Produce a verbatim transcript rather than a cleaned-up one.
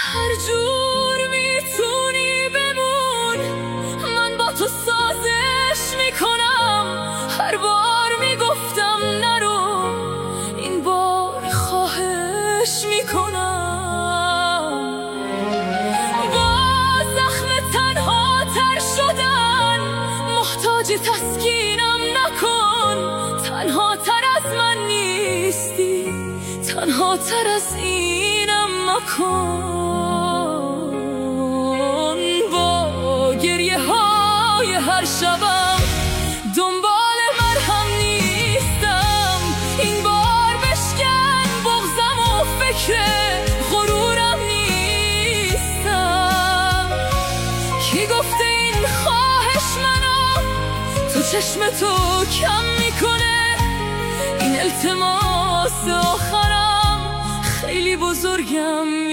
هر جور میتونی بمون، من با تو سازش میکنم. هر بار میگفتم نرو، این بار خواهش میکنم. با زخم تنها تر شدن، محتاج تسکینم نکن. تنها تر از من نیستی، تنها تر از اینم مکن. با گریه های هر شبم دنبال مرهم نیستم. این بار بشکن بغضم و فکر غرورم نیستم. کی گفته این خواهش منو تو چشم تو کم میکنه؟ این التماس آخرم خیلی بزرگم